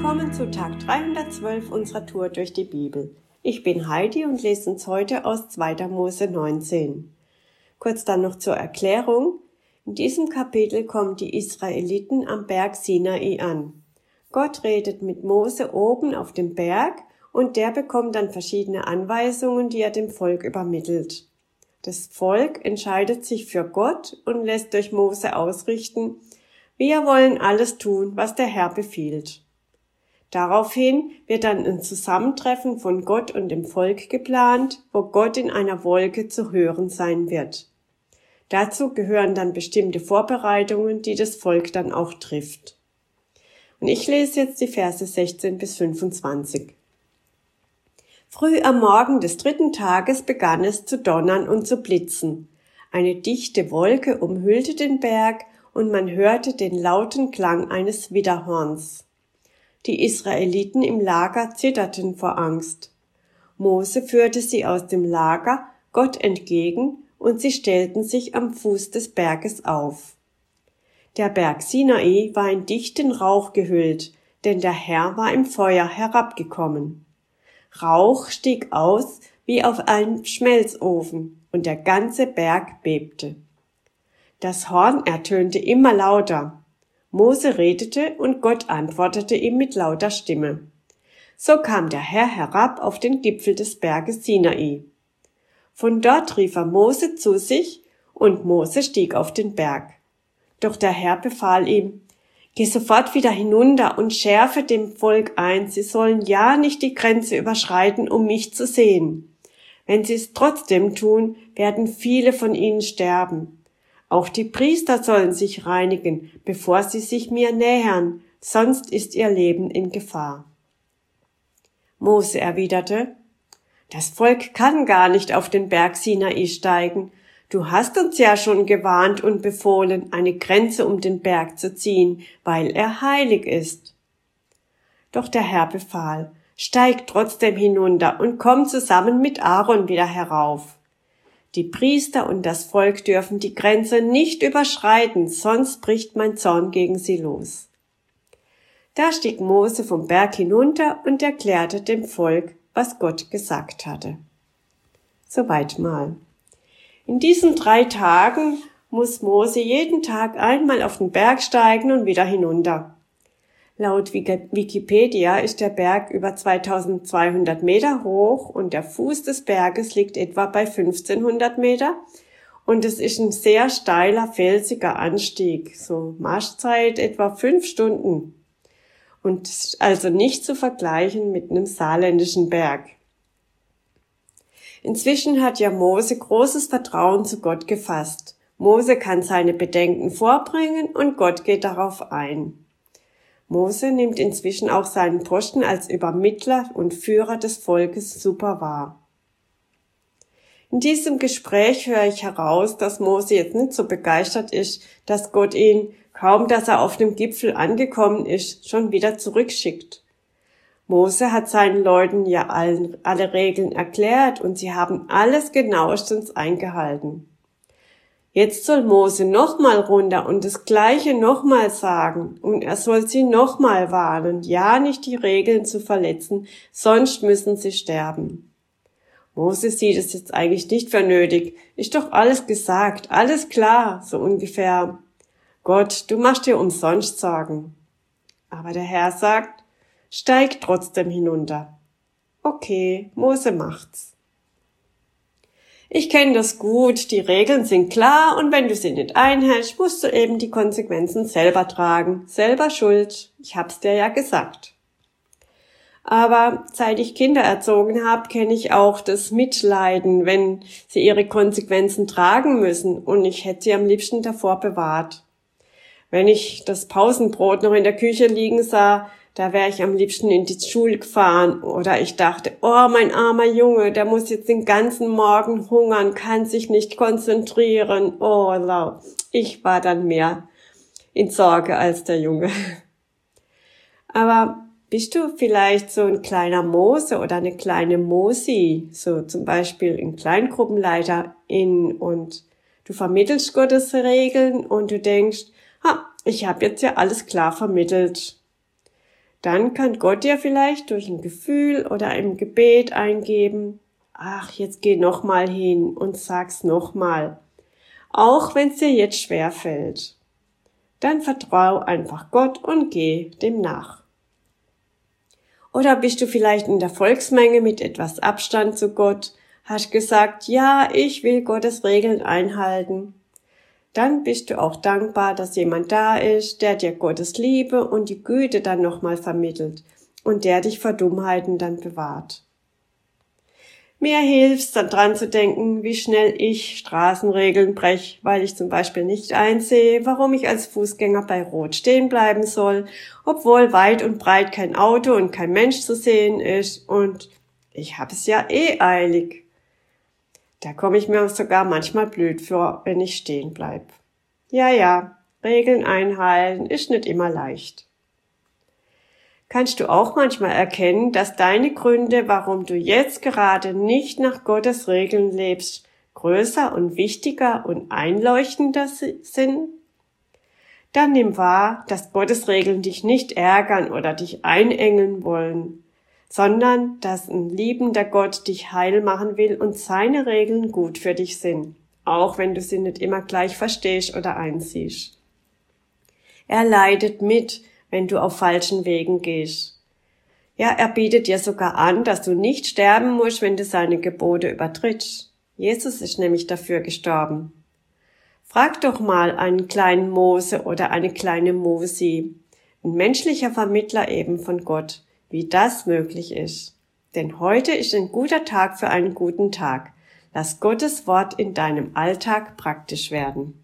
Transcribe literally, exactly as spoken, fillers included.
Willkommen zu Tag dreihundertzwölf unserer Tour durch die Bibel. Ich bin Heidi und lese uns heute aus zweiter Mose neunzehn. Kurz dann noch zur Erklärung. In diesem Kapitel kommen die Israeliten am Berg Sinai an. Gott redet mit Mose oben auf dem Berg und der bekommt dann verschiedene Anweisungen, die er dem Volk übermittelt. Das Volk entscheidet sich für Gott und lässt durch Mose ausrichten: Wir wollen alles tun, was der Herr befiehlt. Daraufhin wird dann ein Zusammentreffen von Gott und dem Volk geplant, wo Gott in einer Wolke zu hören sein wird. Dazu gehören dann bestimmte Vorbereitungen, die das Volk dann auch trifft. Und ich lese jetzt die Verse sechzehn bis fünfundzwanzig. Früh am Morgen des dritten Tages begann es zu donnern und zu blitzen. Eine dichte Wolke umhüllte den Berg und man hörte den lauten Klang eines Widderhorns. Die Israeliten im Lager zitterten vor Angst. Mose führte sie aus dem Lager Gott entgegen und sie stellten sich am Fuß des Berges auf. Der Berg Sinai war in dichten Rauch gehüllt, denn der Herr war im Feuer herabgekommen. Rauch stieg aus wie auf einem Schmelzofen und der ganze Berg bebte. Das Horn ertönte immer lauter. Mose redete und Gott antwortete ihm mit lauter Stimme. So kam der Herr herab auf den Gipfel des Berges Sinai. Von dort rief er Mose zu sich und Mose stieg auf den Berg. Doch der Herr befahl ihm: Geh sofort wieder hinunter und schärfe dem Volk ein, sie sollen ja nicht die Grenze überschreiten, um mich zu sehen. Wenn sie es trotzdem tun, werden viele von ihnen sterben. Auch die Priester sollen sich reinigen, bevor sie sich mir nähern, sonst ist ihr Leben in Gefahr. Mose erwiderte: Das Volk kann gar nicht auf den Berg Sinai steigen. Du hast uns ja schon gewarnt und befohlen, eine Grenze um den Berg zu ziehen, weil er heilig ist. Doch der Herr befahl: Steig trotzdem hinunter und komm zusammen mit Aaron wieder herauf. Die Priester und das Volk dürfen die Grenze nicht überschreiten, sonst bricht mein Zorn gegen sie los. Da stieg Mose vom Berg hinunter und erklärte dem Volk, was Gott gesagt hatte. Soweit mal. In diesen drei Tagen muss Mose jeden Tag einmal auf den Berg steigen und wieder hinunter. Laut Wikipedia ist der Berg über zweitausendzweihundert Meter hoch und der Fuß des Berges liegt etwa bei fünfzehnhundert Meter und es ist ein sehr steiler, felsiger Anstieg, so Marschzeit etwa fünf Stunden und also nicht zu vergleichen mit einem saarländischen Berg. Inzwischen hat ja Mose großes Vertrauen zu Gott gefasst. Mose kann seine Bedenken vorbringen und Gott geht darauf ein. Mose nimmt inzwischen auch seinen Posten als Übermittler und Führer des Volkes super wahr. In diesem Gespräch höre ich heraus, dass Mose jetzt nicht so begeistert ist, dass Gott ihn, kaum dass er auf dem Gipfel angekommen ist, schon wieder zurückschickt. Mose hat seinen Leuten ja allen, alle Regeln erklärt und sie haben alles genauestens eingehalten. Jetzt soll Mose nochmal runter und das Gleiche nochmal sagen und er soll sie nochmal warnen, ja nicht die Regeln zu verletzen, sonst müssen sie sterben. Mose sieht es jetzt eigentlich nicht für nötig, ist doch alles gesagt, alles klar, so ungefähr. Gott, du machst dir umsonst Sorgen. Aber der Herr sagt: Steig trotzdem hinunter. Okay, Mose macht's. Ich kenne das gut, die Regeln sind klar und wenn du sie nicht einhältst, musst du eben die Konsequenzen selber tragen. Selber schuld, ich hab's dir ja gesagt. Aber seit ich Kinder erzogen habe, kenne ich auch das Mitleiden, wenn sie ihre Konsequenzen tragen müssen und ich hätte sie am liebsten davor bewahrt. Wenn ich das Pausenbrot noch in der Küche liegen sah, da wäre ich am liebsten in die Schule gefahren oder ich dachte, oh, mein armer Junge, der muss jetzt den ganzen Morgen hungern, kann sich nicht konzentrieren. Oh, lau. Ich war dann mehr in Sorge als der Junge. Aber bist du vielleicht so ein kleiner Mose oder eine kleine Mosi, so zum Beispiel ein Kleingruppenleiterin und du vermittelst Gottes Regeln und du denkst, ha, ich habe jetzt ja alles klar vermittelt. Dann kann Gott dir vielleicht durch ein Gefühl oder ein Gebet eingeben, ach, jetzt geh nochmal hin und sag's nochmal, auch wenn es dir jetzt schwer fällt. Dann vertrau einfach Gott und geh dem nach. Oder bist du vielleicht in der Volksmenge mit etwas Abstand zu Gott, hast gesagt, ja, ich will Gottes Regeln einhalten. Dann bist du auch dankbar, dass jemand da ist, der dir Gottes Liebe und die Güte dann nochmal vermittelt und der dich vor Dummheiten dann bewahrt. Mir hilft's dann dran zu denken, wie schnell ich Straßenregeln brech, weil ich zum Beispiel nicht einsehe, warum ich als Fußgänger bei Rot stehen bleiben soll, obwohl weit und breit kein Auto und kein Mensch zu sehen ist und ich habe es ja eh eilig. Da komme ich mir sogar manchmal blöd vor, wenn ich stehen bleib. Ja, ja, Regeln einhalten ist nicht immer leicht. Kannst du auch manchmal erkennen, dass deine Gründe, warum du jetzt gerade nicht nach Gottes Regeln lebst, größer und wichtiger und einleuchtender sind? Dann nimm wahr, dass Gottes Regeln dich nicht ärgern oder dich einengen wollen, sondern dass ein liebender Gott dich heil machen will und seine Regeln gut für dich sind, auch wenn du sie nicht immer gleich verstehst oder einsiehst. Er leidet mit, wenn du auf falschen Wegen gehst. Ja, er bietet dir sogar an, dass du nicht sterben musst, wenn du seine Gebote übertrittst. Jesus ist nämlich dafür gestorben. Frag doch mal einen kleinen Mose oder eine kleine Mosi, ein menschlicher Vermittler eben von Gott, wie das möglich ist. Denn heute ist ein guter Tag für einen guten Tag. Lass Gottes Wort in deinem Alltag praktisch werden.